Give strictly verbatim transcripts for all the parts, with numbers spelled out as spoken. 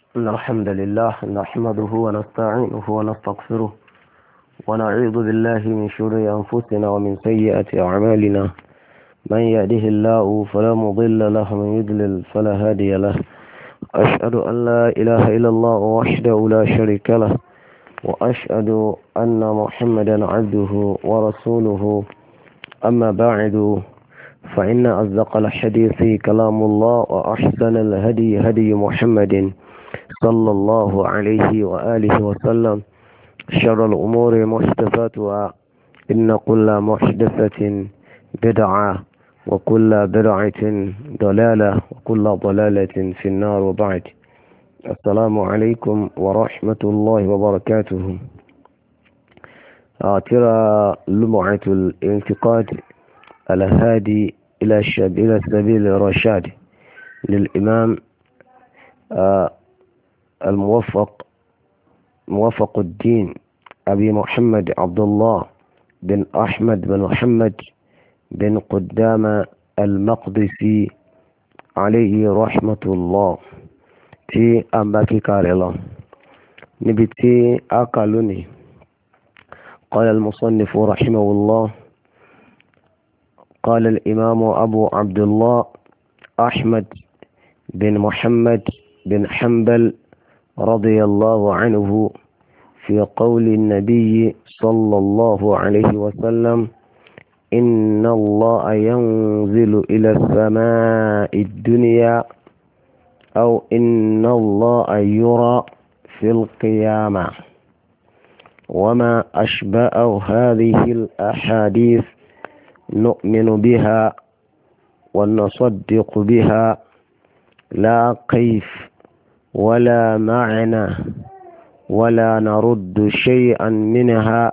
إن الحمد لله نحمده ونستعينه ونستغفره ونعوذ بالله من شرور أنفسنا ومن سيئات أعمالنا. من يهده الله فلا مضل له ومن يضلل فلا هادي له. أشهد أن لا إله إلا الله وحده لا شريك له، وأشهد أن محمدا عبده ورسوله. أما بعد، فإن أصدق الحديث كلام الله، وأحسن الهدي هدي محمد صلى الله عليه وآله وسلم. شر الأمور محدثاتها، إن كل محدثة بدعة وكل بدعة ضلالة وكل ضلالة في النار. وبعد، السلام عليكم ورحمة الله وبركاته. ترى لمعة الانتقاد الهادي إلى سبيل الرشاد للإمام الموفق موفق الدين أبي محمد عبد الله بن أحمد بن محمد بن قدامة المقدسي عليه رحمة الله في أمباكي كاريلا نبتي أكالوني. قال المصنف رحمه الله: قال الإمام أبو عبد الله أحمد بن محمد بن حنبل رضي الله عنه في قول النبي صلى الله عليه وسلم: إن الله ينزل إلى السماء الدنيا، أو إن الله يرى في القيامة، وما أشبه هذه الأحاديث نؤمن بها ونصدق بها، لا كيف ولا معنى، ولا نرد شيئا منها،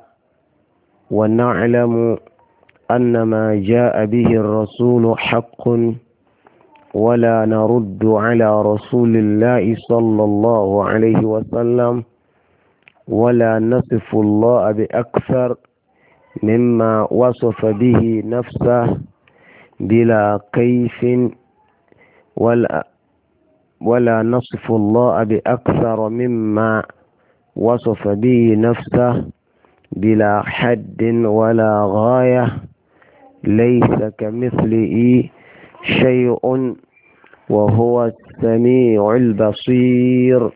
ونعلم أن ما جاء به الرسول حق، ولا نرد على رسول الله صلى الله عليه وسلم، ولا نصف الله بأكثر مما وصف به نفسه بلا كيف، ولا ولا نصف الله بأكثر مما وصف به نفسه بلا حد ولا غاية، ليس كمثله شيء وهو السميع البصير.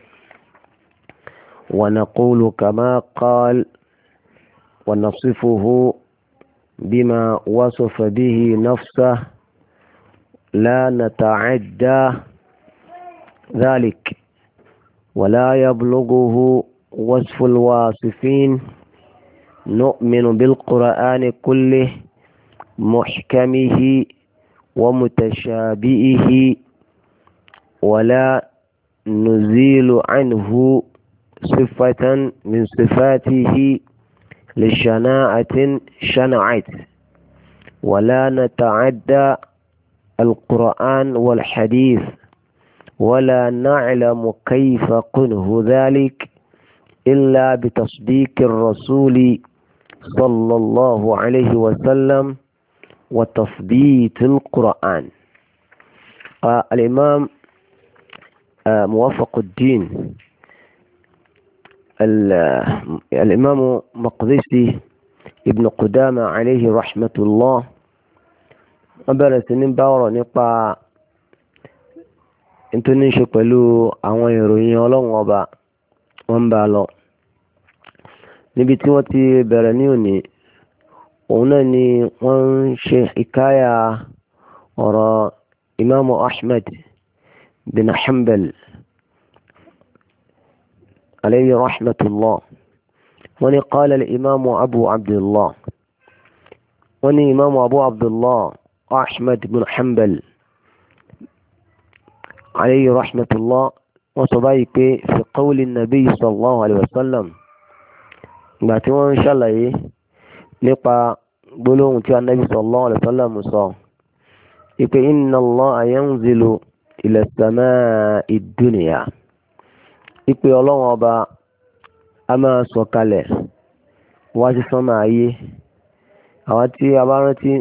ونقول كما قال، ونصفه بما وصف به نفسه، لا نتعدى ذلك، ولا يبلغه وصف الواصفين. نؤمن بالقرآن كله، محكمه ومتشابهه، ولا نزيل عنه صفة من صفاته لشناعة شنعت، ولا نتعدى القرآن والحديث، ولا نعلم كيف كنه ذلك إلا بتصديق الرسول صلى الله عليه وسلم وتثبيت القرآن. آه الإمام آه موفق الدين الإمام مقدسي ابن قدامة عليه رحمة الله أبرز نباورا نقا tó ní ṣe pẹ̀lú àwọn ìròyìn ọlọ́run ọba wọ́n ń bá lọ. Níbi tí wọ́n ti bẹ̀rẹ̀ ní òní, òun náà ni wọ́n ń ṣe ìkáyà ọ̀rọ̀ Imam Ahmad bin Hanbal alayhi rahmatullah. wọ́n ní qala al-imam Abu Abdullah, wọ́n ní Imam Abu Abdullah Ahmad bin Hanbal عليه رحمة الله وصبايك في قول النبي صلى الله عليه وسلم باتوا إن شاء الله نقع بلوغ النبي صلى الله عليه وسلم صلى إن الله ينزل إلى السماء الدنيا. إقول الله أبا أما سوكاله واجي سماعي أواتي أبارتي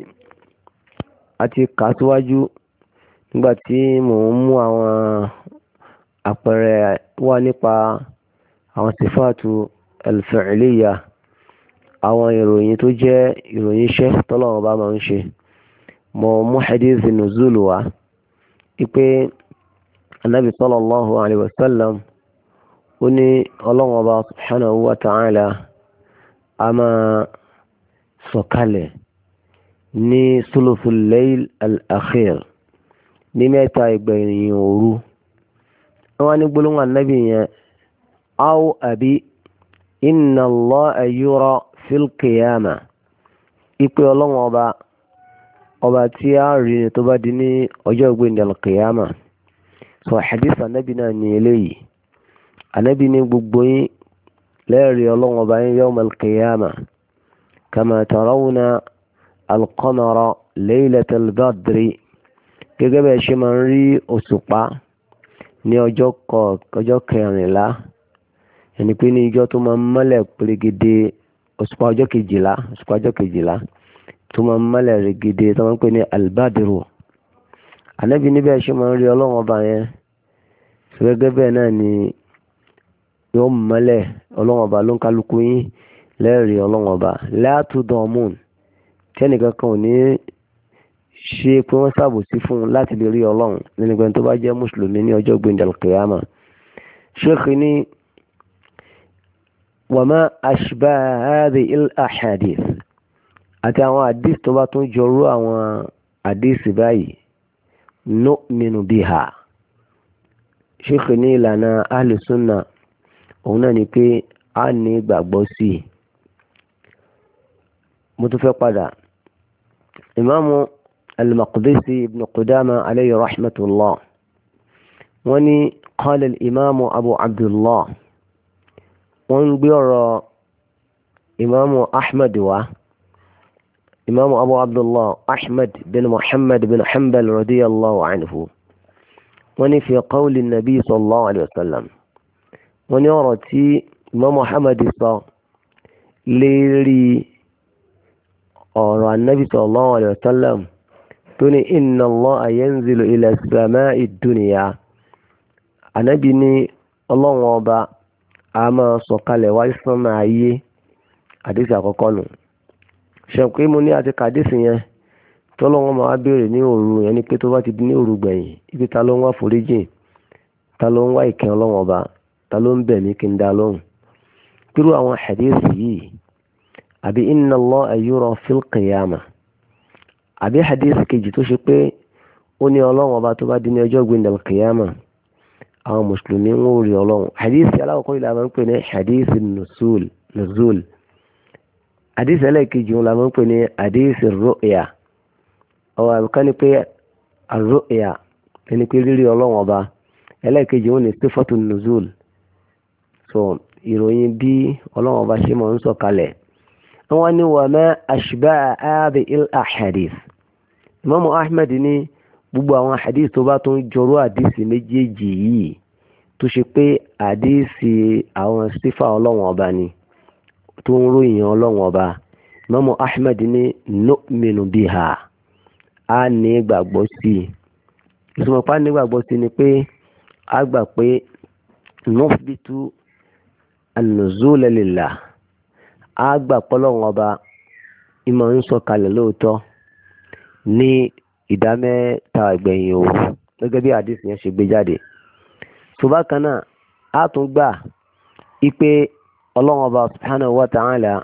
أتي كاتواجو nígbà tí mò ń mú àwọn àpẹẹrẹ wà nípa àwọn sifatu al-fi'liya, àwọn ìròyìn tó jẹ́ ìròyìn iṣẹ́ tọ́lọ́run bá máa ń ṣe. Mo mú hadith nuzul wá ipe anabi sallallahu alayhi wa sallam ó ní ọlọ́run ọba subhanahu wa ta'ala a máa sọ̀kalẹ̀ ní sulusul layl al-akhir, ní mẹ́ta ìgbẹ̀yìn òru. wọ́n ní gbólóhùn anabi yẹn aw àbí inna Allaha yura fil qiyamah, ipe ọlọ́run ọba ọba tí a rí ni tó bá di ní ọjọ́ ìgbéǹde al-qiyama. sọ hadith anabi náà ní eléyìí. anabi ní gbogbo yín lẹ́ẹ̀rí ọlọ́run ọba yín yawm al-qiyama kama tarawna al-qamara laylat al-badri, gẹ́gẹ́ bẹ́ẹ̀ ṣe máa ń rí òṣùpá ní ọjọ́ ọjọ́ kẹrìnlá, ẹni pé ní ìjọ tó máa ń mọ́lẹ̀ pérégedé, òṣùpá ọjọ́ kejìlá òṣùpá ọjọ́ kejìlá tó máa ń mọ́lẹ̀ régedé tó máa ń pè ní albadiru. ànábì níbẹ̀ ṣe máa ń rí ọlọ́run ọba yẹn, gẹ́gẹ́ bẹ́ẹ̀ náà ni yóò mọ́lẹ̀ ọlọ́run ọba ló ń kálukú yín lẹ́ẹ̀rí ọlọ́run ọba látúndọ̀mùn, tí ẹnìkan kan ò ní ṣe pé wọ́n ṣàbòsí fún un láti lè rí ọlọ́run nínú ẹgbẹ́ tó bá jẹ́ mùsùlùmí ní ọjọ́ gbẹ̀ndẹ̀ kìyàmà. ṣéèkì ní wàmá ashbaha hadhihi al-ahadith, àti àwọn àdìs tó bá tún jọrú àwọn àdìs báyìí, nu'minu biha. ṣéèkì ní ìlànà ahlu sunna òun náà ni pé a ní gbàgbọ́ sí i. mo tún fẹ́ padà ìmáàmù al-Maqdisi ibn Qudama alayhi rahmatullah wọ́n ní qala al-imamu abu abdullah, wọ́n ń gbé ọ̀rọ̀ imamu ahmed wá, imamu abu abdullah ahmed bin muhammad bin hanbal radiyallahu anhu, wọ́n ní fi qawli nabi sallallahu alayhi wa sallam, wọ́n ní ọ̀rọ̀ tí imamu muhammad sọ lérí ọ̀rọ̀ annabi sallallahu alayhi wa sallam tó ní inna allaha yanzilu ila as-sama'i ad-dunya, annabi ní ọlọ́run ọba a máa sọ̀kalẹ̀ wá sánmà ayé. àdísì àkọ́kọ́ nù. ṣẹ̀pẹ́ mo ní àti kàdísì yẹn tọ́lọ́wọ́n máa béèrè ní òru yẹn, ni pé tó bá ti di ní òru gbẹ̀yìn, ibi ta ló ń wá foríjìn, ta ló ń wá ìkẹ́ ọlọ́run ọba, ta ló ń bẹ̀ mí kí n dá lóhùn. pírú àwọn hadisi yìí, àbí inna Allaha yura fil qiyamah, àbí hadisi kejì tó ṣe pé ó ní ọlọ́run ọba tó bá di ní ọjọ́ gbẹ̀ndẹ̀ al-qiyamah àwọn mùsùlùmí ń rí ọlọ́run. hadisi alákọ̀ọ́kọ́ ìlà máa ń pè ní hadisi nuzul nuzul hadisi ẹlẹ́ẹ̀kejì wọn la máa ń pè ní hadisi ru'ya. ọ̀rọ̀ àbíká ni pé ar-ru'ya ẹni pé rírí ọlọ́run ọba, ẹlẹ́ẹ̀kejì wọn ni sifatu nuzul, so ìròyìn bí ọlọ́run ọba ṣe máa ń sọ̀kalẹ̀. wọ́n ní wa ma ashbaha hadhihi al-ahadith. Imamu Ahmad ní gbogbo àwọn hadith tó bá tún jọrọ hadisi méjèèjì yìí tó ṣe pé hadisi àwọn sífà ọlọ́run ọba ni tó ń ròyìn ọlọ́run ọba, Imamu Ahmad ní nu'minu biha, a ní gbàgbọ́ sí i. ìsúnmọ̀pá ní gbàgbọ́ sí ni pé a gbà pé nuthbitu an-nuzul lillah, a gbà pọ́lọ́run ọba ìmọ̀ ń sọ̀kalẹ̀ lóòótọ́ ní ìdámẹ́ta ìgbẹ̀yìn òru, gẹ́gẹ́ bí àdìsí yẹn ṣe gbé jáde. ṣùgbọ́n kan náà a tún gbà ipe ọlọ́run ọba subhanahu wa ta'ala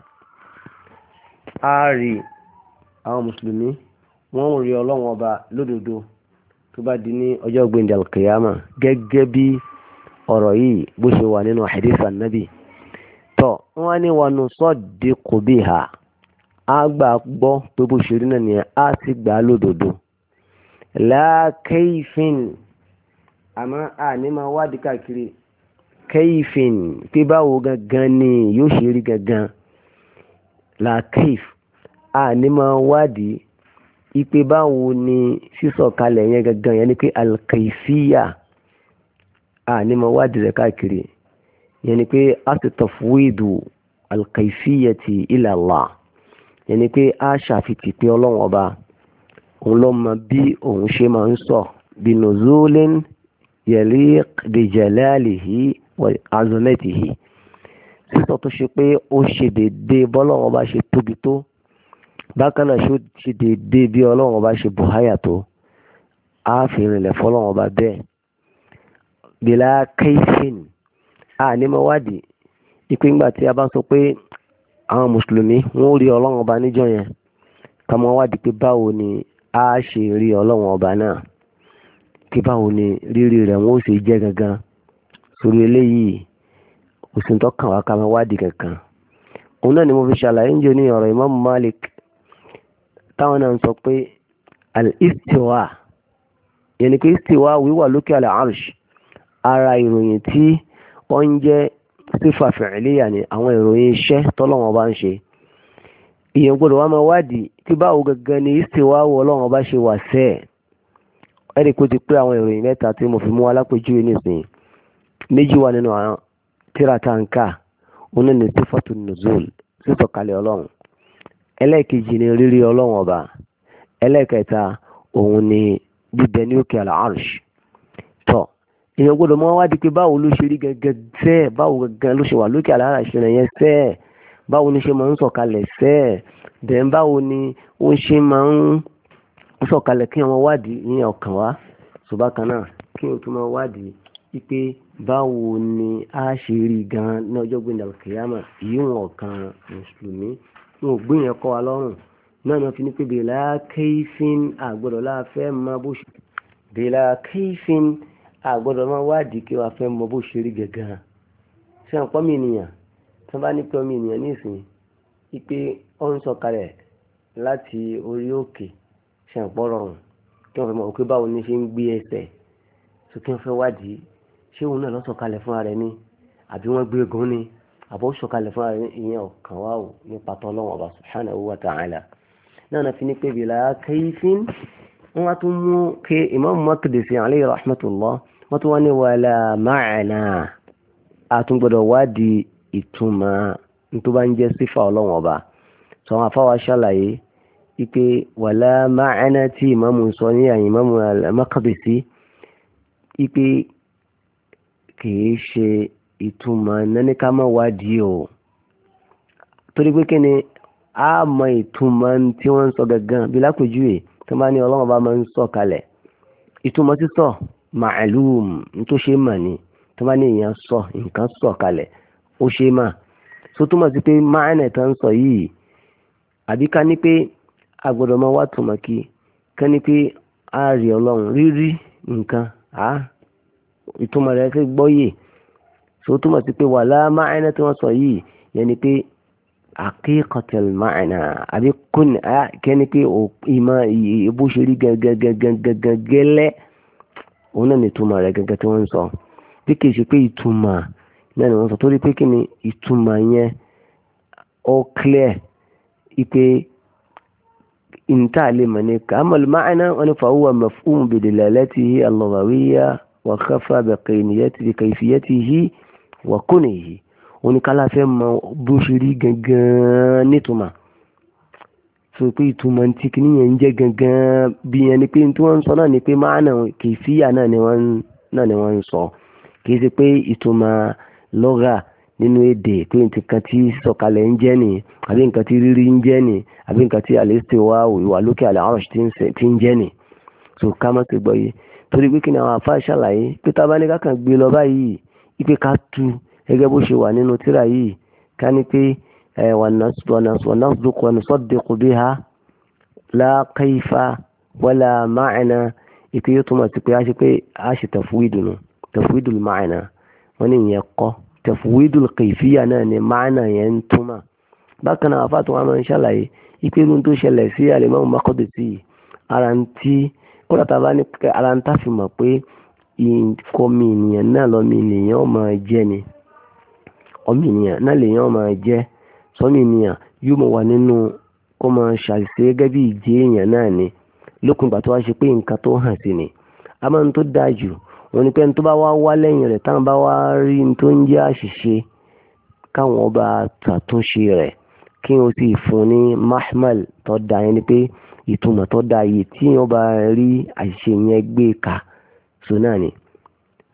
a rí àwọn mùsùlùmí wọ́n ń rí ọlọ́run ọba lódodo tó bá di ní ọjọ́ gbẹ̀ndẹ̀ al-qiyama, gẹ́gẹ́ bí ọ̀rọ̀ yìí bó ṣe wà nínú hadith annabi. tọ́ wọ́n ní wa nusaddiqu biha, a gbà gbọ́ pé bó ṣe rí náà nìyẹn, a sì gbà lódodo. la kayfin, àmọ́ a ní máa wádìí káàkiri kayfin pé báwo gangan ni yóò ṣe rí gangan. la kayf, a ní máa wádìí ipe báwo ni sísọ̀kalẹ̀ yẹn gangan, yẹn ni pé al-kayfiyya, a ní máa wádìí rẹ̀ káàkiri, yẹn ni pé a ti tafwidu al-kayfiyyati ila Allah, yẹn ni pé a ṣàfitì pé ọlọ́run ọba òun ló mọ bí òun ṣe máa ń sọ bí nuzulin yaliq bi jalalihi wa azamatihi sísọ tó ṣe pé ó ṣe déédéé bọ́lọ́run ọba ṣe tóbi tó bákan náà ṣe déédéé bí ọlọ́run ọba ṣe bùháyà tó á fi rìnlẹ̀ fọlọ́run ọba bẹ́ẹ̀ bila kaifin a ní mọ́ wádìí ipe ńgbà tí a bá sọ pé àwọn mùsùlùmí wọn ò rí ọlọ́run ọba níjọ́ yẹn ká mọ́ wádìí pé báwo ni a ṣe rí ọlọ́run ọba náà kí báwo ni rírí rẹ̀ wọ́n ó ṣe jẹ́ gangan sórí eléyìí òsùn tó kàn wá ká mọ́ wádìí kankan òun náà ni mo fi ṣàlàyé ń jẹ́ ní ọ̀rọ̀ Imam Malik táwọn náà ń sọ pé al-istiwa yẹn ni pé istiwa wíwà lókè al-arsh ara ìròyìn tí ó ń jẹ́ sífà fi'liya ni àwọn ìròyìn iṣẹ́ tọ́lọ́wọ́n bá ń ṣe ìyẹn gbọ́dọ̀ wá máa wádìí tí báwo gangan ni istiwa wo ọlọ́wọ́n bá ṣe wà sẹ́ẹ̀ ẹ̀rí kó ti pé àwọn ìròyìn mẹ́ta tí mo fi mú alápèjúwe nísìnyí méjì wà nínú àwọn tíratàǹkà òun ní sífàtù nùzúl sísọ̀kalẹ̀ ọlọ́run ẹlẹ́ẹ̀kejì ni rírí ọlọ́run ọba ẹlẹ́ẹ̀kẹta òun ni bíbẹ ní òkè al-arsh tọ́ èèyàn gbọ́dọ̀ mọ́ wádìí pé báwo ló ṣe rí gẹ́gẹ́ sẹ́ẹ̀ báwo gẹ́gẹ́ ló ṣe wà lókè al-arsh rẹ̀ yẹn sẹ́ẹ̀ báwo ni ṣe máa ń sọ̀kalẹ̀ sẹ́ẹ̀ dẹ̀n báwo ni ó ń ṣe máa ń sọ̀kalẹ̀ kí wọ́n wádìí ní ọkàn wá ṣùgbọ́n kan náà kí wọ́n tún máa wádìí wípé báwo ni a ṣe rí gan ní ọjọ́ gbẹ̀ndà kìyàmà yìí wọn kan mùsùlùmí wọn ò gbìyànjú kọ́ wa lọ́rùn náà ni wọ́n fi ní pé bèèlà kéfín àgbọ̀dọ̀ láàfẹ́ máa bó ṣe bèèlà kéfín àgbọ̀dọ̀ máa wádìí kí wọ́n fẹ́ mọ bó ṣe rí gẹ̀gàn ṣé àpọ́ mi ènìyàn tí wọ́n bá ní pé ọmọ ènìyàn nísìnyí wípé ó ń sọ̀kalẹ̀ láti orí òkè ṣe àpọ̀ rọrùn kí wọ́n fẹ́ mọ̀ pé báwo ni ṣe ń gbé ẹsẹ̀ tó kí wọ́n fẹ́ wádìí ṣé òun náà lọ sọ̀kalẹ̀ fúnra rẹ̀ ni àbí wọ́n gbé egun ni àbọ̀ sọ̀kalẹ̀ fúnra rẹ̀ ìyẹn ọ̀kan wá ò nípa tọ́lọ́wọ́n ọba subhanahu wa ta'ala náà na fi ní pé bìlà kayfin wọ́n wá tún mú kí Imam Maqdisi alayhi rahmatullah wọ́n tún wá ní wala ma'na àtúngbọ̀dọ̀ wádìí ìtumọ̀ tó bá ń jẹ́ sífà ọlọ́wọ́n ọba sọ wọn afáwa ṣàlàyé ipe wala ma'na tí Imam sọ ní àyìn Imam Maqdisi ipe kìí ṣe ìtumọ̀ nání ká má wádìí o torí pé kí ni a mọ ìtumọ̀ tí wọ́n ń sọ gangan bí lápèjúwe tó bá ní ọlọ́run bá máa ń sọ kalẹ̀ ìtumọ̀ sísọ ma'lum tó ṣe mà ní tó bá ní èèyàn sọ nǹkan sọ kalẹ̀ ó ṣe mà tó túmọ̀ sí pé máànà tó ń sọ yìí àbí ká ní pé a gbọ́dọ̀ máa wá túmọ̀ kí ká ní pé a rí ọlọ́run rírí nǹkan á ìtumọ̀ rẹ̀ ṣe gbọ́yè tó túmọ̀ sí pé wàlá máàna tí wọ́n sọ yìí yẹn ni pé haqiqatul máàna àbí kún kẹ́ni pé ìmọ̀ ìbú ṣe rí gẹ́gẹ́gẹ́gẹ́gẹ́lẹ́ òun náà ni ìtumọ̀ rẹ̀ gẹ́gẹ́ tí wọ́n ń sọ bí kìí ṣe pé ìtumọ̀ náà ni wọ́n sọ torí pé kí ni ìtumọ̀ yẹn ó clear ipe ìntà lè mọ̀ ní kàmọ́l máàna wọn ni fahuwa mafhum bidilalatihi al-lughawiyya wàkàfà bẹ̀kẹ̀yìfìyẹ́tìhì wàkúnìhì oníkálá fẹ́ mọ bó ṣe rí gangan nítumọ̀ sọ pé ìtumọ̀ tí kìíní yẹn ń jẹ́ gangan bí yẹn ni pé tí wọ́n ń sọ náà ni pé máàna kìfìyà náà ni wọ́n ń sọ kìí ṣe pé ìtumọ̀ lọ́gà nínú èdè pé nǹkan tí sọ̀kalẹ̀ ń jẹ́ ni àbí nǹkan tí rírí ń jẹ́ ni àbí nǹkan tí al-istiwa ìwà lókè al-arsh tí ń jẹ́ ni so ká má ti gbọ́ yìí torí pé kí ni àwọn àfáà ṣàlàyé pé tá a bá ní ká kàn gbé lọ báyìí ipe ká tu gẹ́gẹ́ bó ṣe wà nínú tírà yìí ká ní pé wanasduq wa nusaddiq biha la kayfa wala ma'na ìpè yóò túmọ̀ sí pé a ṣe pé a ṣe tafwidu nù tafwidul ma'na wọ́n ní ìyẹn kọ́ tafwidul kayfiyya náà ni ma'na yẹn ń túmọ̀ bákan náà àfáà tó wà máa ń ṣàlàyé ipe irun tó ṣẹlẹ̀ sí al-Imam Maqdisi ara ń tí kódà tá a bá ní ara ń tàfi mọ̀ pé ìkọ́mi ènìyàn náà lọ́mi ènìyàn ọmọ jẹ́ ni ọmọ ènìyàn náà lèyàn ọmọ jẹ́ sọ́mi ènìyàn yóò mọ̀ wà nínú kó máa ṣàṣìṣe gẹ́gẹ́ bí ìjẹ́ èèyàn náà ni lókun ìgbà tó wá ṣe pé nǹkan tó hàn sí ni a máa ń tó dáa jù wọn ni pé ní tó bá wá wá lẹ́yìn rẹ̀ táwọn bá wá rí ní tó ń jẹ́ àṣìṣe káwọn ọba ṣàtúnṣe rẹ̀ kí wọ́n sì fún ní mahmal tó dáa yẹn ni pé ìtumọ̀ tó dáa yìí tí wọ́n bá rí àṣìṣe yẹn gbé ka so náà ni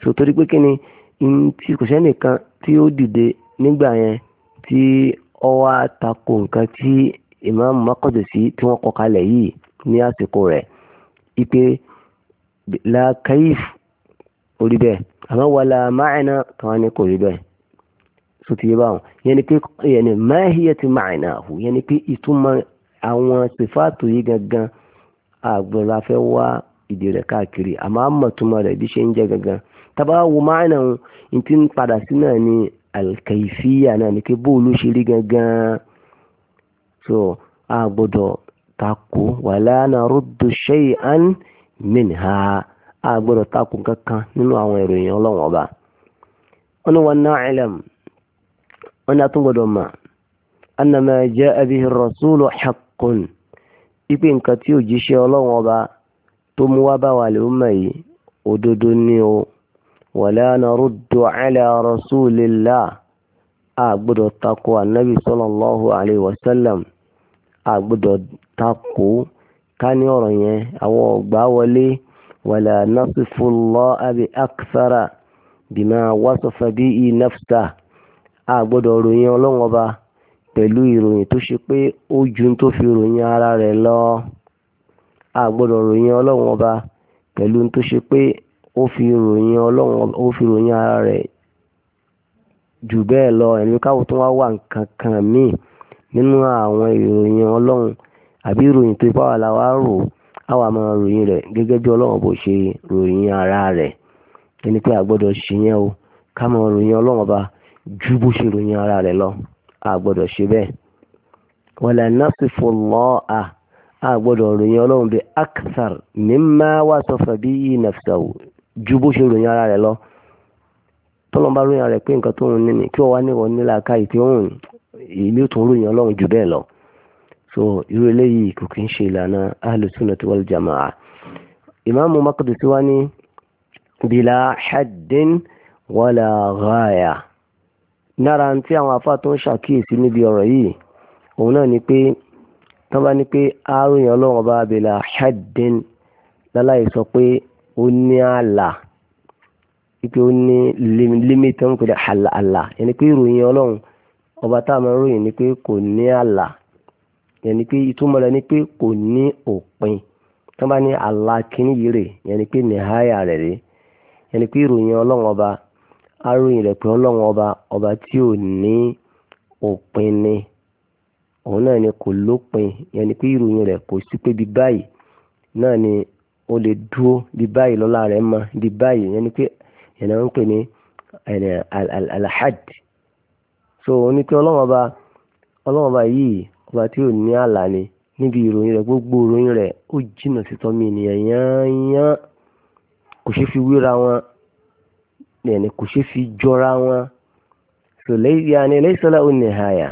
so torí pé kí ni tí kò sẹ́nìkan tí ó dìde nígbà yẹn tí ó wá tako nǹkan tí Imam Maqdisi tí wọ́n kọ kalẹ̀ yìí ní àsìkò rẹ̀ ipe la kayif orí bẹ́ẹ̀ àmọ́ wala ma'na kan ní kò rí bẹ́ẹ̀ so ti yé báwọn yẹn ni pé yẹn ni mahiyati ma'nahu yẹn ni pé ìtumọ̀ àwọn sèfáàtò yìí gangan àgbọ̀nla fẹ́ wá ìdí rẹ̀ káàkiri àmọ́ àmọ̀túmọ̀ rẹ̀ bí ṣe ń jẹ́ gangan tábà wo ma'na ń ti ń padà sí náà ní alkaifiya náà ni pé bóòlù ṣe rí gangan so a gbọ́dọ̀ takò wala naruddu shay'an minha a gbọ́dọ̀ takò kankan nínú àwọn ìròyìn ọlọ́wọ́n ọba wọn ni wọn na'lam wọn ni a tún gbọ́dọ̀ mà anna ma ja'a bihi ar-rasulu haqqun ipe nǹkan tí òjíṣẹ́ ọlọ́wọ́n ọba tó mú wá bá wà lè ọmọ yìí òdodo ní o wala naruddu ala rasulillah a gbọ́dọ̀ takò annabi sallallahu alayhi wa sallam a gbọ́dọ̀ takò ká ní ọ̀rọ̀ yẹn àwọn ọgbà wọlé wala nasifu Allah bi akthara bima wasafa bihi nafsa a gbọ́dọ̀ ròyìn ọlọ́wọ́n ọba pẹ̀lú ìròyìn tó ṣe pé ó ju tó fi ròyìn ara rẹ̀ lọ a gbọ́dọ̀ ròyìn ọlọ́wọ́n ọba pẹ̀lú tó ṣe pé ó fi ròyìn ọlọ́wọ́n ó fi ròyìn ara rẹ̀ jù bẹ́ẹ̀ lọ ẹ̀mí káwọ́ tó wá wà nǹkan kan míì nínú àwọn ìròyìn ọlọ́run àbí ìròyìn tó ipá wà láwa rò àwa máa ròyìn rẹ̀ gẹ́gẹ́ bí ọlọ́run bó ṣe ròyìn ara rẹ̀ ẹni pé a gbọ́dọ̀ ṣe yẹn o ká máa ròyìn ọlọ́run ọba ju bó ṣe ròyìn ara rẹ̀ lọ a gbọ́dọ̀ ṣe bẹ́ẹ̀ wala nasifu Allah a gbọ́dọ̀ ròyìn ọlọ́run bí akthar mimma wasafa bihi nafsahu ju bó ṣe ròyìn ara rẹ̀ lọ tọ́lọ́n bá ròyìn ara rẹ̀ pé nǹkan tó ń ní ni kí wọ́n wá níwọ̀n nílà káyì tí ó ń ìlú tó ń ròyìn ọlọ́run jù bẹ́ẹ̀ lọ so irú eléyìí kò kí ń ṣe ìlànà ahlu sunnati wal jamaa Imam Maqdisi wá ní bila haddin wala ghaya nára tí àwọn afá tó ń ṣàkíyèsí níbi ọ̀rọ̀ yìí òun náà ni pé tán bá ní pé àròyìn ọlọ́run bá bila haddin láláì sọ pé ó ní ààlà wípé ó ní límítì ń pèlè àlà ẹni pé ìròyìn ọlọ́run ọba tá a máa ròyìn ni pé kò ní àlà ẹni pé ìtumọ̀ rẹ̀ ni pé kò ní òpin tó bá ní àlà kìíní yìí rè ẹni pé nìháyà rẹ̀ rè ẹni pé ìròyìn ọlọ́run ọba aròyìn rẹ̀ pé ọlọ́run ọba ọba tí ò ní òpin ni òun náà ni kò lópin ẹni pé ìròyìn rẹ̀ kò sí pé bí báyìí náà ni ó lè dúró bí báyìí lọ́lá rẹ̀ mọ́ bí báyìí ẹni pé ẹ̀nà ń pè ní alhad so ní pé ọlọ́wọ́n ọba ọlọ́wọ́n ọba yìí ọba tí ò ní àlà ni níbi ìròyìn rẹ̀ gbogbo ìròyìn rẹ̀ ó jìnnà sí tọ́mí ènìyàn yányán kò ṣe fi wéra wọn ẹni kò ṣe fi jọra wọn so lẹ́yìn àni laysa lahu nihaya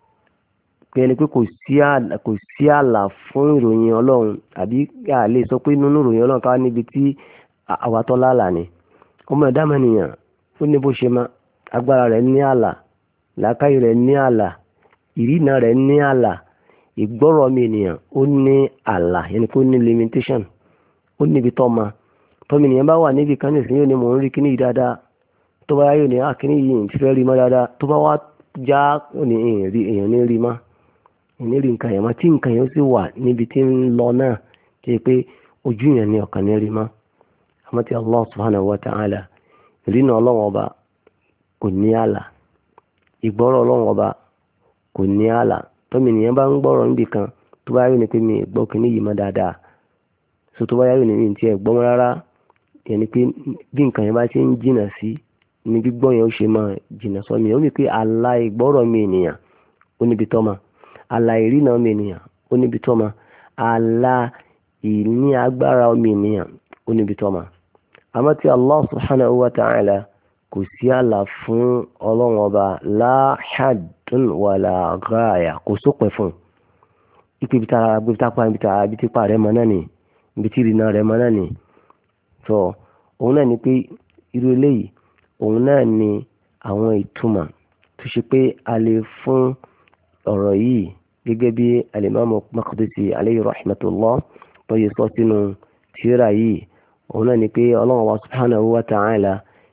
pé ẹni pé kò sí àlà fún ìròyìn ọlọ́run àbí a lè sọ pé nínú ìròyìn ọlọ́run ká níbi tí àwàtọ́ lálà ni ọmọ ẹ̀dá mẹ́nìyàn ó ní bó ṣe má agbára rẹ̀ ní àlà làákàyè rẹ̀ ní àlà ìrìnà rẹ̀ ní àlà ìgbọ́rọ̀ mi ènìyàn ó ní àlà yẹn ni pé ó ní limitation ó níbi tó ma tọ́mi ènìyàn bá wà níbi kan nìsín yóò ní mò ń rí kíní yìí dáadáa tó bá yóò ní àkíní yìí ti fẹ́ rí mọ́ dáadáa tó bá wá já ó ní èèyàn ní rí mọ́ ní rí nǹkan yẹn mọ́ tí nǹkan yẹn ó sì wà níbi tí ń lọ náà tí pé ojú yẹn ní ọ̀kan ní rí mọ́ àmọ́ tí Allah subhanahu wa ta'ala ìrìnà ọlọ́wọ́n ọba kò ní àlà ìgbọ́rọ̀ ọlọ́wọ́n ọba kò ní àlà tọ́mi ènìyàn bá ń gbọ́rọ̀ níbi kan tó bá yóò ní pé mi gbọ́ kíní yìí mọ́ dáadáa so tó bá yóò ní mi ti ẹ̀ gbọ́ rárá yẹn ni pé bí nǹkan yẹn bá ṣe ń jìnà sí ní gbígbọ́ yẹn ó ṣe máa jìnà sọ mi ó ní pé àlà ìgbọ́rọ̀ mi ènìyàn ó níbi tọ́ ma àlà ìrìnà mi ènìyàn ó níbi tọ́ ma àlà ìní agbára mi ènìyàn ó níbi tọ́ ma àmọ́ tí Allah subhanahu wa ta'ala kò sí àlà fún ọlọ́run ọba la haddun wala ghaya kò sópin fún ipe ibi tára ibi tápá ibi tára ibi típa rẹ̀ mọ́ náà ni ibi tí ìrìnà rẹ̀ mọ́ náà ni tó òun náà ni pé irú eléyìí òun náà ni àwọn ìtumọ̀ tó ṣe pé a lè fún ọ̀rọ̀ yìí gẹ́gẹ́ bí al-Imam Maqdisi alayhi rahmatullah tó yẹ sọ sínú tírà yìí òun náà ni pé ọlọ́run wa subhanahu wa ta'ala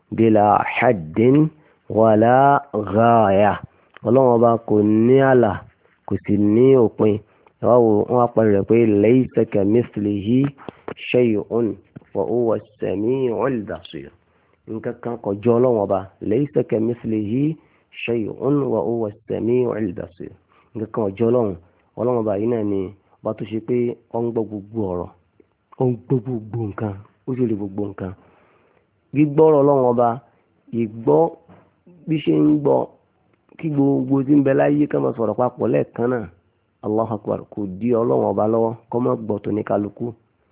bila haddin wala ghaya ọlọ́run ọba kò ní àlà kò sì ní òpin ẹ̀wá wo wọ́n á parí rẹ̀ pé laysa kamithlihi shay'un wa huwa as-sami'ul basir nǹkan kan kò jọ ọlọ́run ọba laysa kamithlihi shay'un wa huwa as-sami'ul basir nǹkan kan kò jọ ọlọ́run ọlọ́run ọba yìí náà ni ọba tó ṣe pé ó ń gbọ́ gbogbo ọ̀rọ̀ ó ń gbọ́ gbogbo nǹkan ó sì rí gbogbo nǹkan gbígbọ́rọ̀ ọlọ́run ọba ìgbọ́ bí ṣe ń gbọ́ kí gbogbo tí ń bẹ láyé ká máa sọ̀rọ̀ papọ̀ lẹ́ẹ̀kan náà Allahu Akbar kò dí ọlọ́run ọba lọ́wọ́ kọ́ mọ́ gbọ́ tó ní kálukú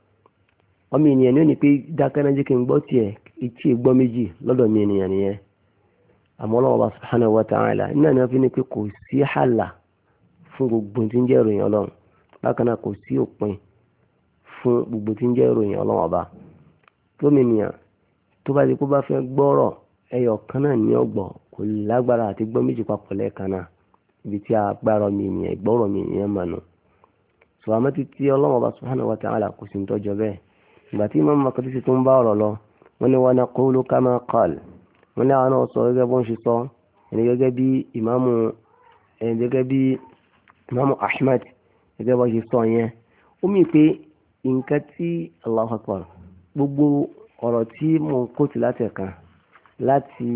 ọmọ ènìyàn ní ó ní pé dákẹ́rẹ́jẹ́ kí n gbọ́ tiẹ̀ etí gbọ́ méjì lọ́dọ̀ mi ènìyàn nìyẹn àmọ́ ọlọ́run ọba subhanahu wa ta'ala iná ni wọ́n fi ní pé kò sí hàlà fún gbogbo tí ń jẹ́ ìròyìn ọlọ́run bákan náà kò sí òpin fún gbogbo tí ń jẹ́ ìròyìn ọlọ́run ọba tómi ènìyàn tó bá di kó bá fẹ́ gbọ́rọ̀ ẹyọ kan náà ní ọgbọ̀n kò lágbára àti gbọ́ méjì papọ̀ lẹ́ẹ̀kan náà ibi tí agbára mi ènìyàn ìgbọ́rọ̀ mi ènìyàn mà nù. sọ̀rọ̀ títí ọlọ́run ọba subhanahu wa ta'ala kò sí ń tọ́jọ́ bẹ́ẹ̀ ìgbà tí Imam Maqdisi tó ń bá ọ̀rọ̀ lọ wọ́n ní wa naqulu kama qal wọ́n ní àwọn náà sọ gẹ́gẹ́ bó ń ṣe sọ ẹni gẹ́gẹ́ bí ìmáàmù ẹni gẹ́gẹ́ bí ìmáàmù Ahmad gẹ́gẹ́ bó ṣe sọ yẹn ó mì pé nǹkan tí Allahu Akbar gbogbo ọ̀rọ̀ tí mo ń kóòtù láti ẹ̀kan láti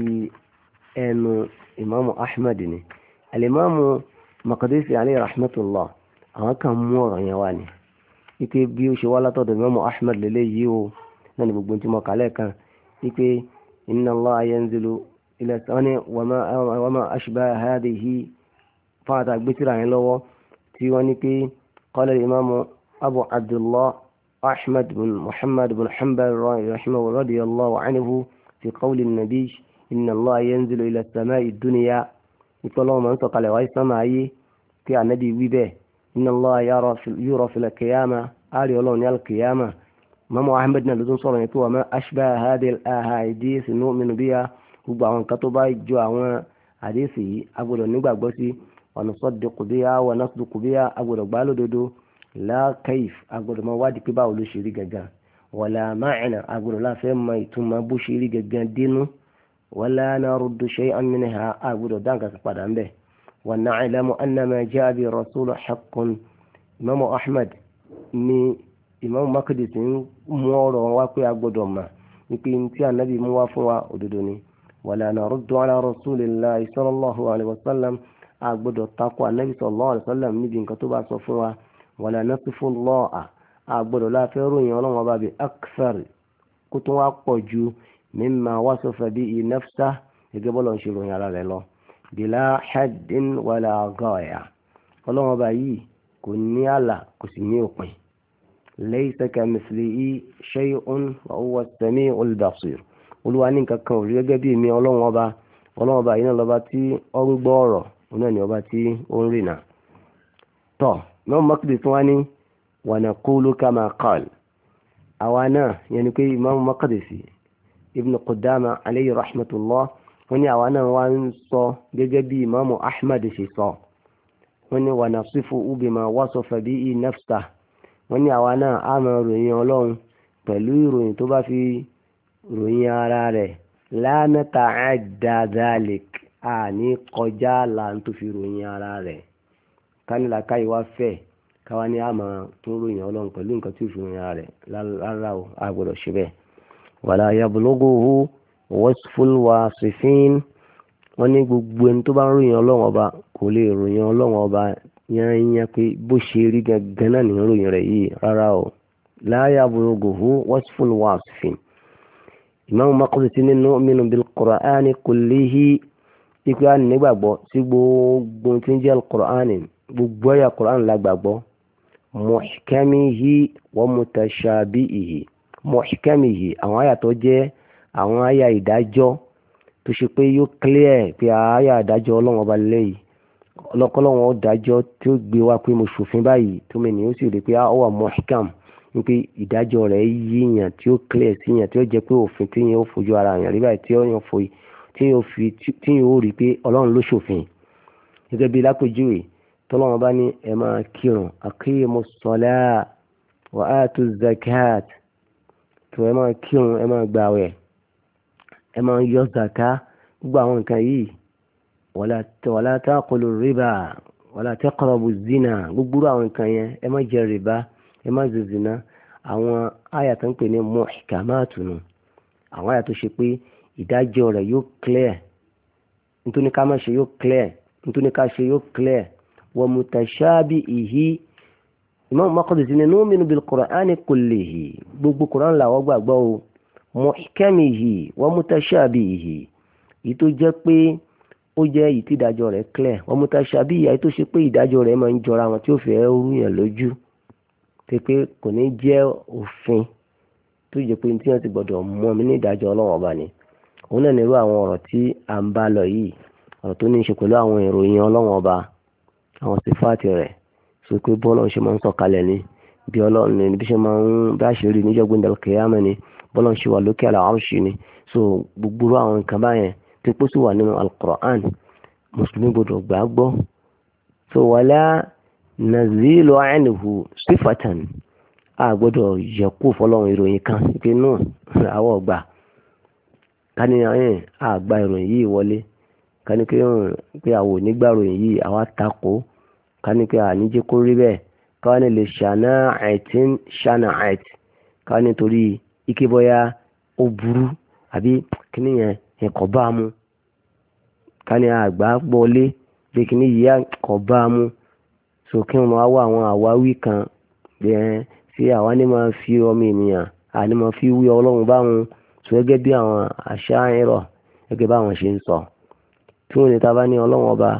ẹnu ìmáàmù Ahmad ni alìmáàmù Maqdisi alayhi rahmatullah àwọn kan mú ọ̀rọ̀ yẹn wá ní wípé bí ó ṣe wá látọ̀dọ̀ ìmáàmù Ahmad lélẹ́ yìí o náà ni gbogbo tí mo kà lẹ́ẹ̀kan wípé inna Allaha yanzilu ila sani wa ma ashbaha hadhihi fáta gbẹ́tìrà yẹn lọ́wọ́ tí wọ́n ní pé qala ìmáàmù Abu Abdullah Ahmad bin Muhammad bin Hanbal rahimahu radiyallahu anhu fi qawli an-nabi inna Allaha yanzilu ila as-sama'i ad-dunya ìtọ́lọ́wọ́ máa ń sọ̀kalẹ̀ wáyé sánmà ayé kí ànábì wí bẹ́ẹ̀ inna Allaha yura fil qiyamah àárí ọlọ́run ní al-qiyamah mọ́mọ́ Ahmed náà ló tún sọ̀rọ̀ yẹn pé wa ma ashbaha hadhihi al-ahadith nu'minu biha gbogbo àwọn nǹkan tó bá jọ àwọn àdéhìsì yìí agbọ́dọ̀ nígbàgbọ́ sí wa nusaddiqu biha wa nasduqu biha agbọ́dọ̀ gbá lódodo la kayf agbọ́dọ̀ máa wádìí pé báwo ló ṣe rí gangan wala ma'na agbọ́dọ̀ láfẹ́ mọ ìtumọ̀ bó ṣe rí gangan dínú wala naruddu shay'an minha agbọ́dọ̀ dáǹkà padà ń bẹ̀ wa na'lamu anna ma ja'a bi rasulu haqqun Imam Ahmad ní Imam Maqdisi ń mú ọ̀rọ̀ wá pé agbọ́dọ̀ mà wípé tí ànábì mú wá fún wa òdodo ni wala naruddu ala rasulillahi sallallahu alaihi wasallam agbọ́dọ̀ takò ànábì sallallahu alaihi wasallam níbi nǹkan tó bá sọ fún wa wala nasifu Allaha agbọ́dọ̀ láfẹ́ ròyìn ọlọ́run ọba bíi akthar kó tó wá pọ̀ ju mimma wasafa bihi nafsahu gẹ́gẹ́ bọ́lọ̀ ń ṣe ròyìn ara rẹ̀ lọ bila haddin wala ghaya ọlọ́run ọba yìí kò ní àlà kò sì ní òpin laysa kamithlihi shay'un wa huwa as-sami'ul basir olúwa ní nǹkan kan ò rí gẹ́gẹ́ bí mi ọlọ́run ọba ọlọ́run ọba yìí náà lọ́ba tí ó ń gbọ́ ọ̀rọ̀ òun náà ni ọba tí ó ń rìnà tọ́ Imam Maqdisi tí wọ́n ní wa naqulu kama qal àwa náà yẹn ni pé Imam Maqdisi Ibn Qudama alayhi rahmatullah wọ́n ní àwa náà wá ń sọ gẹ́gẹ́ bí Imam Ahmad ṣe sọ wọ́n ní wa nasifu bima wasafa bihi nafsahu wọ́n ní àwa náà á máa ròyìn ọlọ́run pẹ̀lú ìròyìn tó bá fi ròyìn ara rẹ̀ la nata'adda dhalik àní kọjá là ń tó fi ròyìn ara rẹ̀ kánilà káyì wá fẹ́ káwa ní àmà tó ròyìn ọlọ́run pẹ̀lú nǹkan tí ó fi ròyìn ara rẹ̀ rárá o a gbọ́dọ̀ ṣe bẹ́ẹ̀. wala yablughuhu wasful wasifin wọ́n ní gbogbo ẹni tó bá ń ròyìn ọlọ́run ọba kò lè ròyìn ọlọ́run ọba yányá pé bó ṣe rí gangan náà ní ròyìn rẹ̀ yìí rárá o la yablughuhu wasful wasifin. Imam Maqdisi ní nu'minu bil Qur'ani kullihi ikú á nígbàgbọ́ sí gbogbo tí ń jẹ́ al-Qur'ani gbogbo ẹ̀yà Qur'an la gbàgbọ́ muhkamihi wa mutashabihi muhkamihi àwọn àyà tó jẹ́ àwọn àyà ìdájọ́ tó ṣe pé yóò clear pé àyà ìdájọ́ ọlọ́run ọba lẹ́yìn ọlọ́kọ́lọ́wọ́n ó dájọ́ tí ó gbé wá pé mo ṣòfin báyìí tó mi ní ó sì rí pé ó wà muhkam ní pé ìdájọ́ rẹ̀ yíyàn tí ó clear sí yàn tí ó jẹ́ pé òfin tí yẹn ó fojú ara yàn rí báyìí tí ó yàn foyì tí yóò fi tí yóò rí pé ọlọ́run ló ṣòfin gẹ́gẹ́ bí lápèjúwe tọ́lọ́run bá ní ẹ máa kírun aqimu ssalah wa atu zakat tó ẹ máa kírun ẹ máa gbàwẹ̀ ẹ máa yọ zaka gbogbo àwọn nǹkan yìí wala taqulu riba wala taqrabu zina gbogbo àwọn nǹkan yẹn ẹ má jẹ rìbá ẹ má ṣe zina àwọn àyà tó ń pè ní muhkamatu nù àwọn àyà tó ṣe pé ìdájọ́ rẹ̀ yóò clear nítorí ká má ṣe yóò clear nítorí ká ṣe yóò clear wa mutashabihi Imam Maqdisi ní nu'minu bil Qur'ani kullihi gbogbo Qur'an làwọn gbàgbọ́ o muhkamihi wa mutashabihi èyí tó jẹ́ pé ó jẹ́ èyí tí ìdájọ́ rẹ̀ clear wa mutashabihi èyí tó ṣe pé ìdájọ́ rẹ̀ máa ń jọra wọn tí ó fẹ́ rú yàn lójú pé kò ní jẹ́ òfin tó jẹ́ pé tí wọ́n ti gbọ́dọ̀ mọ́ mi ní ìdájọ́ Ọlọ́run ọba ni òun náà nírú àwọn ọ̀rọ̀ tí à ń bá lọ yìí ọ̀rọ̀ tó ní í ṣe pẹ̀lú àwọn ìròyìn Ọlọ́run ọba àwọn sífáàtì rẹ̀ sọ pé bọ́ọ̀lọ́run ṣe máa ń sọ̀kalẹ̀ ni bí Ọlọ́run ní bí ṣe máa ń bá ṣe rí níjọ́ gbẹ̀ndẹ̀ kìyàmẹ́ ni bọ́ọ̀lọ́run ṣe wà lókè àlàárùṣì ni so gbogbo àwọn nǹkan báyẹn tí pọ́ sí wà nínú al-Qur'an mùsùlùmí gbọdọ̀ gbà gbọ́ so wala nazilu anhu sífàtàn a gbọdọ̀ yẹ̀kú fọlọ́run ìròyìn kan pé nù àwọ̀ ọgbà káníyàn yẹn àgbà ìròyìn yìí wọlé kání pé àwọn onígbà ìròyìn yìí àwa takò kání pé àníjẹ́ kó rí bẹ́ẹ̀ káwọn lè ṣànà àìtín ṣànà àìtì káwọn nítorí ike bọ́yá ó burú àbí kíní yẹn ẹ̀kọ́ bá mu kání àgbà gbọ́lé pé kíní yìí kọ́ bá mu so kí wọn wá àwọn àwáwí kan bẹ́ẹ̀ sí àwa ní máa fi ọmọ ènìyàn àní máa fi wí Ọlọ́run báwọn so gẹ́gẹ́ bí àwọn Asha'ira gẹ́gẹ́ báwọn ṣe ń sọ tí wọ́n ní ta bá ní Ọlọ́run ọba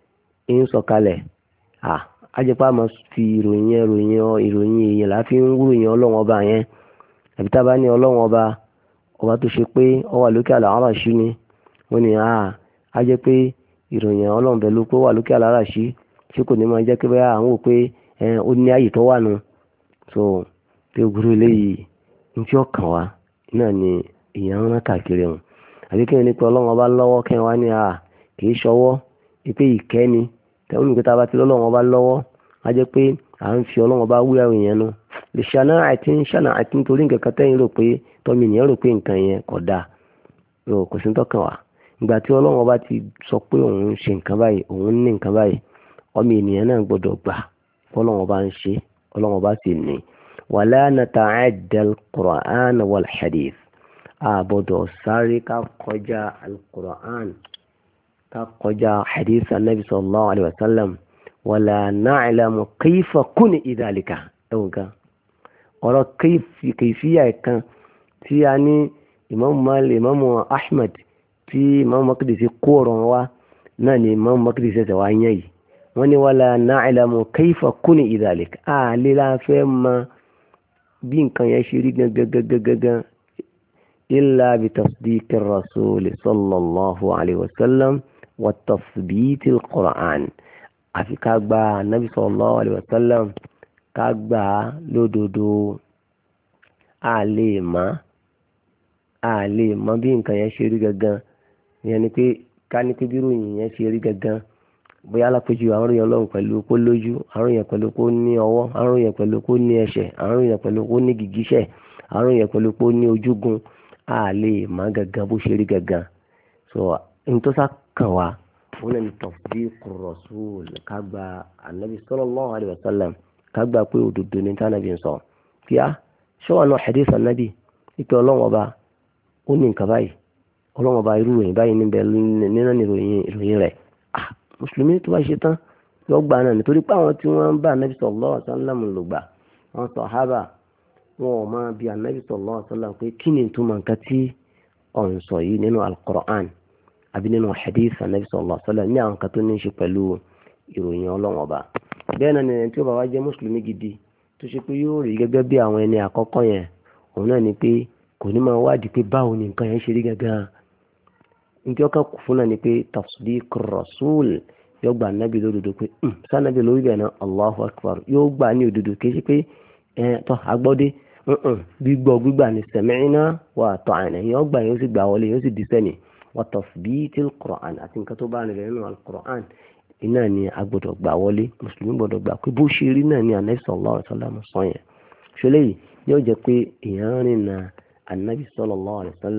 ń sọ kalẹ̀ à ajẹ́pá máa fi ìròyìn yẹn ròyìn ìròyìn èèyàn láfi ń wúròyìn Ọlọ́run ọba yẹn àbí tá bá ní Ọlọ́run ọba ọba tó ṣe pé ó wà lókè àlàáràṣí ni wọ́n ní à ajẹ́ pé ìròyìn Ọlọ́run bẹ̀ ló pé ó wà lókè àlàáràṣí tí kò ní máa jẹ́ pé bẹ́ẹ̀ àwọn òpé ó ní ààyè tó wà nù so pé gbúrú eléyìí ní tí ó kàn wá náà ni èèyàn ń rán káàkiri wọn àbí kí ni pé Ọlọ́run ọba lọ́wọ́ kí wọ́n ní à kì í ṣọwọ́ pé ìkẹ́ni tẹ̀wọ́n nìkan tá a bá ti lọ́lọ́run ọba lọ́wọ́ á jẹ́ pé à ń fi Ọlọ́run ọba wí àwọn èèyàn nu lè ṣàná àti ń ṣàná àti nítorí nǹkan kan tẹ́yìn rò pé tọ́mi ènìyàn rò pé nǹkan yẹn kò dáa kò sí tọ́kàn wá ìgbà tí Ọlọ́run ọba ti sọ pé òun ń ṣe nǹkan báyìí òun ní nǹkan báyìí ọmọ ènìyàn náà gbọ́dọ̀ gbà Ọlọ́run ọba ń ṣe Ọlọ́run ọba sì ní wala nata'adda al-Qur'an wal hadith a gbọ́dọ̀ sáré ká kọjá al-Qur'an ká kọjá hadith anabi sallallahu alayhi wa sallam wala na'lamu kayfa kun idhalika ẹ̀wọ̀n kan ọ̀rọ̀ kayfiyya kan tí a ní imam Malik imam Ahmad tí imam Maqdisi kó ọ̀rọ̀ wa náà ni imam Maqdisi ṣẹ̀ṣẹ̀ wá yẹn yìí wọ́n ní wala na'lamu kayfa kun idhalika a lè la fẹ́ mọ bí nǹkan yẹn ṣe rí gangan illa bi tasdiqi rasul sallallahu alayhi wa sallam wa tasbiti al-Qur'an àfi ká gba nabi sallallahu alayhi wa sallam ká gbà lódodo a lè mọ̀ a lè mọ̀ bí nǹkan yẹn ṣe rí gangan ìyẹn ni pé ká ní pé bí ròyìn yẹn ṣe rí gangan bóyá alápèjú àrùn yẹn Ọlọ́run pẹ̀lú kó lójú àrùn yẹn pẹ̀lú kó ní ọwọ́ àrùn yẹn pẹ̀lú kó ní ẹsẹ̀ àrùn yẹn pẹ̀lú kó ní gìgísẹ̀ àrùn yẹn pẹ̀lú kó ní ojúgun a lè má gangan bó ṣe rí gangan so n tó sá kàn wá wọn lè ní tasdiqur rasul ká gba anabi sallallahu alayhi wa sallam ká gba pé òdodo ní tánàbí sọ kí á ṣọwọ́n náà hadith anabi ike Ọlọ́run ọba ó ní nǹkan báyìí Ọlọ́run ọba irú ìròyìn báyìí níbẹ̀ nínú ìròyìn ìròyìn rẹ̀ mùsùlùmí tó bá ṣe tán yóò gbà náà nítorí pé àwọn tí wọ́n ń bá anabi sallallahu alaihi wasallam lò gbà wọ́n sàhábà wọn ò máa bi anabi sallallahu alaihi wasallam pé kí ni ìtumọ̀ nǹkan tí ọ̀ ń sọ yìí nínú al-Qur'an àbí nínú hadith anabi sallallahu alaihi wasallam ní àwọn kan tó ní í ṣe pẹ̀lú ìròyìn Ọlọ́run ọba bẹ́ẹ̀ náà ni ẹni tí ó bá wá jẹ́ mùsùlùmí gidi tó ṣe pé yóò rí gẹ́gẹ́ bí àwọn ẹni àkọ́kọ́ yẹn òun náà ni pé kò ní máa wádìí pé báwo ni nǹkan yẹn ṣe rí gẹ́gẹ́ nítorí ọkàn kù fún náà ni pé tasdiqur rasul yóò gba anabi lódodo pé sanabi lórí bẹ́ẹ̀ náà Allahu akbar yóò gbà ní òdodo kì í ṣe pé ẹ tọ́ agbọ́dé gbígbọ́ gbígbà ní sami'na wa ata'na yóò gbà yóò sì gbà wọlé yóò sì di sẹ́ni wa tasbitil Qur'an àti nǹkan tó bá rẹ̀ nínú al-Qur'an iná ni a gbọ́dọ̀ gbà wọlé mùsùlùmí gbọ́dọ̀ gbà pé bó ṣe rí náà ni anabi sallallahu alaihi wasallam sọ yẹn ṣọlẹ́ yìí yóò jẹ́ pé èèyàn rìn na anabi sallallahu alaihi wasallam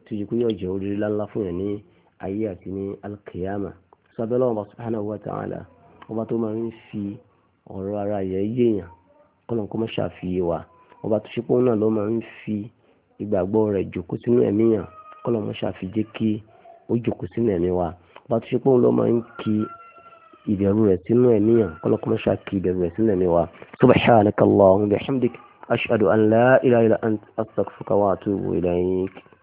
tó yẹ kó yọ jẹ́ oríire ńláńlá fún yẹn ní ayé àti ní alkiyama. sábẹ́ lọ́wọ́ bá subhanahu wa ta'ala ọba tó máa ń fi ọ̀rọ̀ ara yẹ yéèyàn kọ́lọ̀ kó má ṣàfihàn wa ọba tó ṣe pé òun náà ló máa ń fi ìgbàgbọ́ rẹ̀ jòkó sínú ẹ̀mí yàn kọ́lọ̀ má ṣàfihàn kí ó jòkó sínú ẹ̀mí wa ọba tó ṣe pé òun ló máa ń kí ìbẹ̀rù rẹ̀ sínú ẹ̀mí yàn kọ́lọ̀ kó má ṣàkí ìbẹ̀rù rẹ̀ sínú ẹ̀mí wa. subhanaka Allahumma bihamdik ashhadu an la ilaha illa anta astaghfiruka wa atubu ilayk.